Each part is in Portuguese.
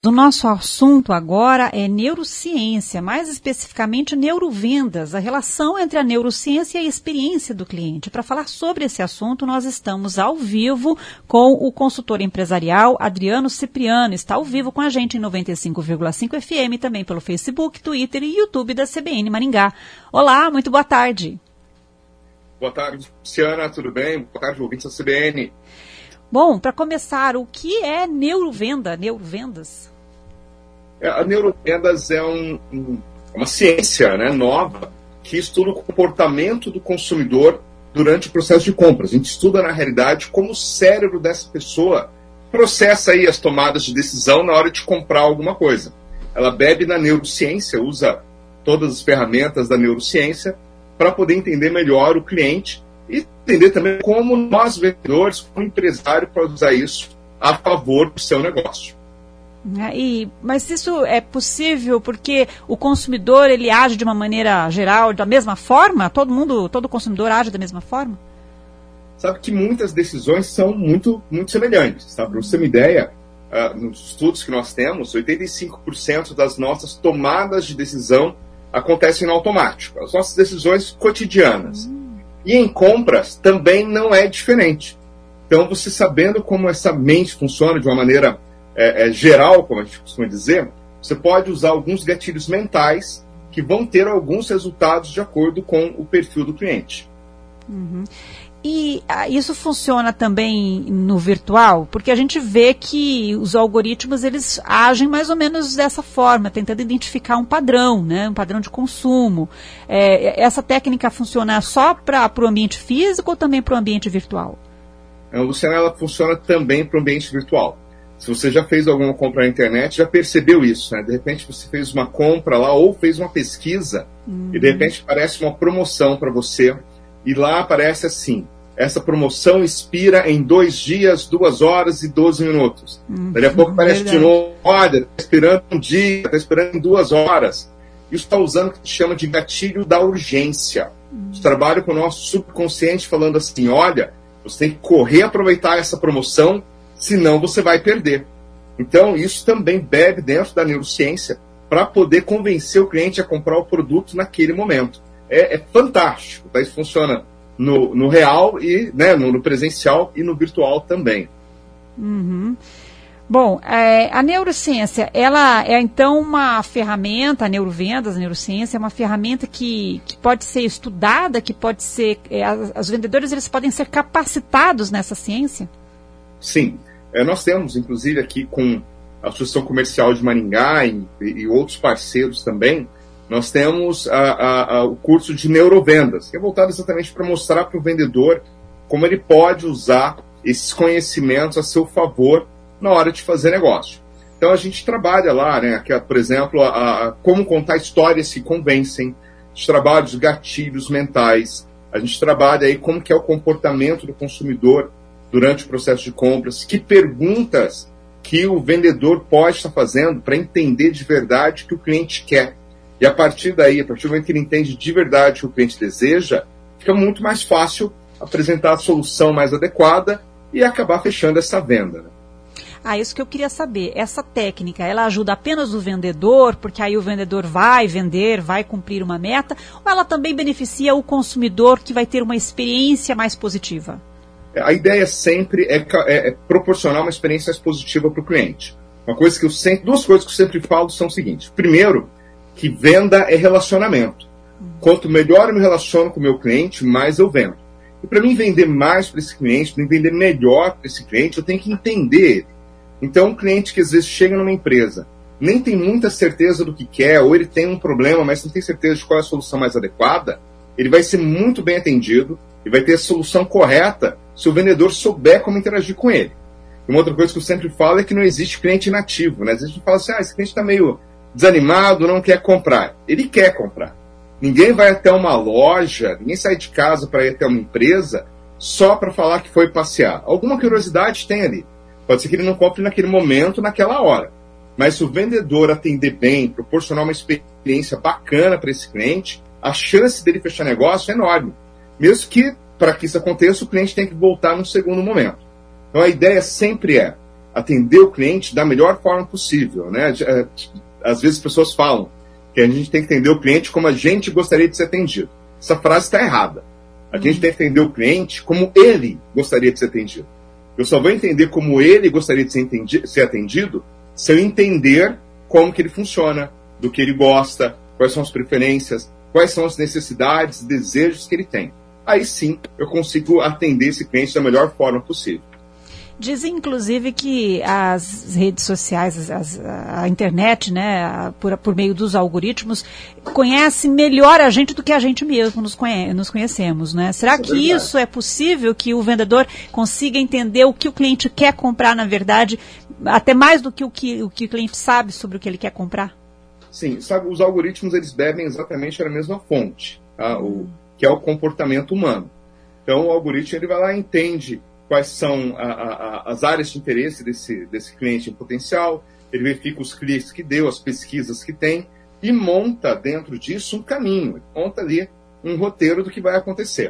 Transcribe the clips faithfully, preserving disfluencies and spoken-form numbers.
O nosso assunto agora é neurociência, mais especificamente neurovendas, a relação entre a neurociência e a experiência do cliente. Para falar sobre esse assunto, nós estamos ao vivo com o consultor empresarial Adriano Cipriano. Está ao vivo com a gente em noventa e cinco vírgula cinco F M, também pelo Facebook, Twitter e YouTube da C B N Maringá. Olá, muito boa tarde. Boa tarde, Luciana, tudo bem? Boa tarde, ouvintes da C B N. Bom, para começar, o que é neurovenda, neurovendas? A neurovendas é um, um, uma ciência, né, nova que estuda o comportamento do consumidor durante o processo de compras. A gente estuda, na realidade, como o cérebro dessa pessoa processa aí as tomadas de decisão na hora de comprar alguma coisa. Ela bebe na neurociência, usa todas as ferramentas da neurociência para poder entender melhor o cliente e entender também como nós, vendedores, como empresário, podemos usar isso a favor do seu negócio. E, mas isso é possível porque o consumidor ele age de uma maneira geral, da mesma forma? Todo mundo, todo consumidor age da mesma forma? Sabe que muitas decisões são muito, muito semelhantes. Tá? Para você ter uma ideia, uh, nos estudos que nós temos, oitenta e cinco por cento das nossas tomadas de decisão acontecem no automático. As nossas decisões cotidianas. Hum. E em compras também não é diferente. Então, você sabendo como essa mente funciona de uma maneira É, é, geral, como a gente costuma dizer, você pode usar alguns gatilhos mentais que vão ter alguns resultados de acordo com o perfil do cliente. Uhum. E ah, isso funciona também no virtual? Porque a gente vê que os algoritmos eles agem mais ou menos dessa forma, tentando identificar um padrão, né, um padrão de consumo. É, essa técnica funciona só para o ambiente físico ou também para o ambiente virtual? A Luciana, ela funciona também para o ambiente virtual. Se você já fez alguma compra na internet, já percebeu isso, né? De repente você fez uma compra lá ou fez uma pesquisa uhum. e de repente aparece uma promoção para você e lá aparece assim, essa promoção expira em dois dias, duas horas e doze minutos. Uhum. Daí a pouco aparece Verdade. de novo, olha, está esperando um dia, está esperando em duas horas. Isso está usando o que se chama de gatilho da urgência. Uhum. Isso trabalha com o nosso subconsciente falando assim, olha, você tem que correr aproveitar essa promoção, senão você vai perder. Então, isso também bebe dentro da neurociência para poder convencer o cliente a comprar o produto naquele momento. É, é fantástico. Tá? Isso funciona no, no real, e, né, no, no presencial e no virtual também. Uhum. Bom, é, a neurociência, ela é então uma ferramenta, a neurovendas, a neurociência, é uma ferramenta que, que pode ser estudada, que pode ser... É, os vendedores eles podem ser capacitados nessa ciência? Sim. É, nós temos, inclusive, aqui com a Associação Comercial de Maringá e, e outros parceiros também, nós temos a, a, a, o curso de neurovendas, que é voltado exatamente para mostrar para o vendedor como ele pode usar esses conhecimentos a seu favor na hora de fazer negócio. Então, a gente trabalha lá, né, que, por exemplo, a, a, como contar histórias que convencem, a gente trabalha os gatilhos mentais, a gente trabalha aí como que é o comportamento do consumidor durante o processo de compras, que perguntas que o vendedor pode estar fazendo para entender de verdade o que o cliente quer. E a partir daí, a partir do momento que ele entende de verdade o que o cliente deseja, fica muito mais fácil apresentar a solução mais adequada e acabar fechando essa venda. Né? Ah, isso que eu queria saber. Essa técnica, ela ajuda apenas o vendedor, porque aí o vendedor vai vender, vai cumprir uma meta, ou ela também beneficia o consumidor que vai ter uma experiência mais positiva? A ideia sempre é, é, é proporcionar uma experiência mais positiva para o cliente. Uma coisa que eu sempre, duas coisas que eu sempre falo são o seguinte. Primeiro, que venda é relacionamento. Quanto melhor eu me relaciono com o meu cliente, mais eu vendo. E para mim vender mais para esse cliente, para mim vender melhor para esse cliente, eu tenho que entender ele. Então, um cliente que às vezes chega numa empresa, nem tem muita certeza do que quer, ou ele tem um problema, mas não tem certeza de qual é a solução mais adequada, ele vai ser muito bem atendido e vai ter a solução correta se o vendedor souber como interagir com ele. E uma outra coisa que eu sempre falo é que não existe cliente inativo, né? Às vezes a gente fala assim, ah, esse cliente está meio desanimado, não quer comprar. Ele quer comprar. Ninguém vai até uma loja, ninguém sai de casa para ir até uma empresa só para falar que foi passear. Alguma curiosidade tem ali. Pode ser que ele não compre naquele momento, naquela hora. Mas se o vendedor atender bem, proporcionar uma experiência bacana para esse cliente, a chance dele fechar negócio é enorme. Mesmo que, para que isso aconteça, o cliente tem que voltar no segundo momento. Então a ideia sempre é atender o cliente da melhor forma possível, né? Às vezes as pessoas falam que a gente tem que atender o cliente como a gente gostaria de ser atendido. Essa frase está errada. A gente tem que atender o cliente como ele gostaria de ser atendido. Eu só vou entender como ele gostaria de ser, entendi- ser atendido se eu entender como que ele funciona, do que ele gosta, quais são as preferências, quais são as necessidades e desejos que ele tem. Aí sim, eu consigo atender esse cliente da melhor forma possível. Dizem, inclusive, que as redes sociais, as, a internet, né, a, por, por meio dos algoritmos, conhece melhor a gente do que a gente mesmo nos, conhe, nos conhecemos, né? Será isso que é isso é possível, que o vendedor consiga entender o que o cliente quer comprar, na verdade, até mais do que o que o, que o cliente sabe sobre o que ele quer comprar? Sim, sabe, os algoritmos, eles bebem exatamente da mesma fonte, tá? o, que é o comportamento humano. Então, o algoritmo, ele vai lá e entende quais são a, a, as áreas de interesse desse, desse cliente em potencial, ele verifica os cliques que deu, as pesquisas que tem, e monta dentro disso um caminho, monta ali um roteiro do que vai acontecer.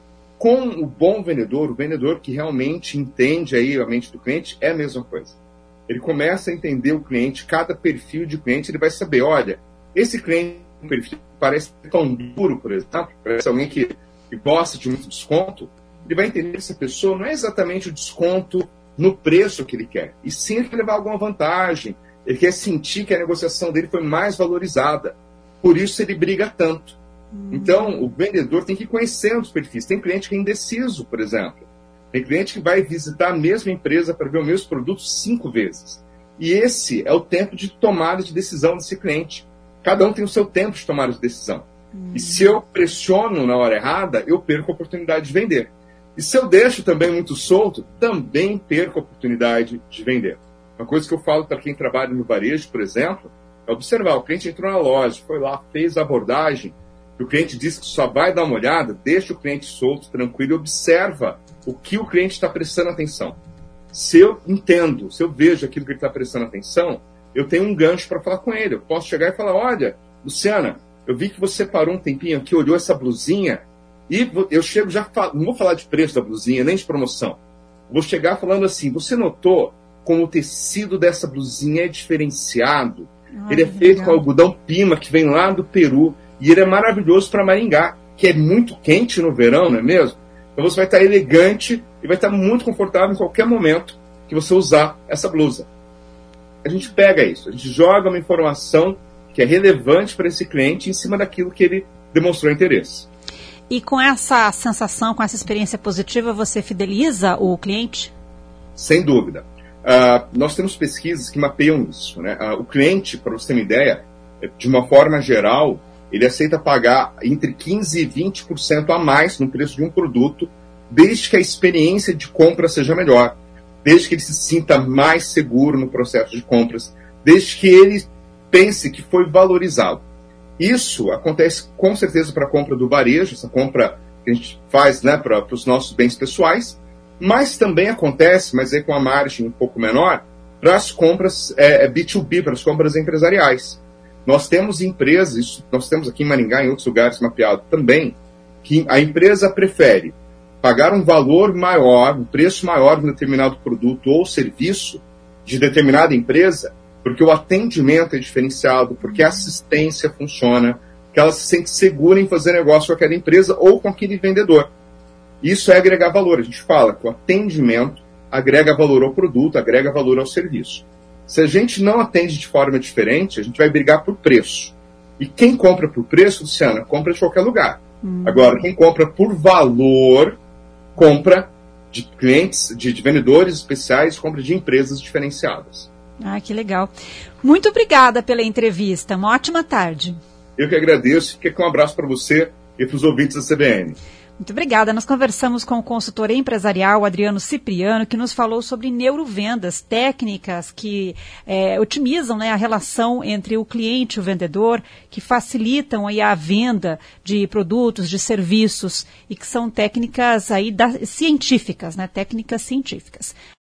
Com o bom vendedor, o vendedor que realmente entende aí a mente do cliente, é a mesma coisa. Ele começa a entender o cliente, cada perfil de cliente, ele vai saber, olha, esse cliente um perfil parece tão duro, por exemplo, parece alguém que, que gosta de muito desconto, ele vai entender que essa pessoa não é exatamente o desconto no preço que ele quer, e sim ele quer levar alguma vantagem, ele quer sentir que a negociação dele foi mais valorizada, por isso ele briga tanto. Hum. Então, o vendedor tem que ir conhecendo os perfis. Tem cliente que é indeciso, por exemplo. Tem cliente que vai visitar a mesma empresa para ver o mesmo produto cinco vezes. E esse é o tempo de tomada de decisão desse cliente. Cada um tem o seu tempo de tomada de decisão. Hum. E se eu pressiono na hora errada, eu perco a oportunidade de vender. E se eu deixo também muito solto, também perco a oportunidade de vender. Uma coisa que eu falo para quem trabalha no varejo, por exemplo, é observar. O cliente entrou na loja, foi lá, fez a abordagem, e o cliente disse que só vai dar uma olhada, deixa o cliente solto, tranquilo, e observa o que o cliente está prestando atenção. Se eu entendo, se eu vejo aquilo que ele está prestando atenção, eu tenho um gancho para falar com ele. Eu posso chegar e falar, olha, Luciana, eu vi que você parou um tempinho aqui, olhou essa blusinha, e eu chego já, não vou falar de preço da blusinha, nem de promoção. Vou chegar falando assim, você notou como o tecido dessa blusinha é diferenciado? Ah, ele é feito legal. Com algodão pima, que vem lá do Peru, e ele é maravilhoso para Maringá, que é muito quente no verão, não é mesmo? Então você vai estar elegante e vai estar muito confortável em qualquer momento que você usar essa blusa. A gente pega isso, a gente joga uma informação que é relevante para esse cliente em cima daquilo que ele demonstrou interesse. E com essa sensação, com essa experiência positiva, você fideliza o cliente? Sem dúvida. Uh, nós temos pesquisas que mapeiam isso, né? Uh, o cliente, para você ter uma ideia, de uma forma geral, ele aceita pagar entre quinze e vinte por cento a mais no preço de um produto, desde que a experiência de compra seja melhor, desde que ele se sinta mais seguro no processo de compras, desde que ele pense que foi valorizado. Isso acontece com certeza para a compra do varejo, essa compra que a gente faz, né, para os nossos bens pessoais, mas também acontece, mas aí com a margem um pouco menor, para as compras é, B dois B, para as compras empresariais. Nós temos empresas, isso nós temos aqui em Maringá e em outros lugares mapeado também, que a empresa prefere pagar um valor maior, um preço maior de um determinado produto ou serviço de determinada empresa, porque o atendimento é diferenciado, porque a assistência funciona, que ela se sente segura em fazer negócio com aquela empresa ou com aquele vendedor. Isso é agregar valor. A gente fala que o atendimento agrega valor ao produto, agrega valor ao serviço. Se a gente não atende de forma diferente, a gente vai brigar por preço. E quem compra por preço, Luciana, compra de qualquer lugar. Hum. Agora, quem compra por valor, compra de clientes, de, de vendedores especiais, compra de empresas diferenciadas. Ah, que legal. Muito obrigada pela entrevista. Uma ótima tarde. Eu que agradeço. Fica com um abraço para você e para os ouvintes da C B N. Muito obrigada. Nós conversamos com o consultor empresarial Adriano Cipriano, que nos falou sobre neurovendas, técnicas que é, otimizam, né, a relação entre o cliente e o vendedor, que facilitam aí a venda de produtos, de serviços, e que são técnicas aí da, científicas, né, técnicas científicas.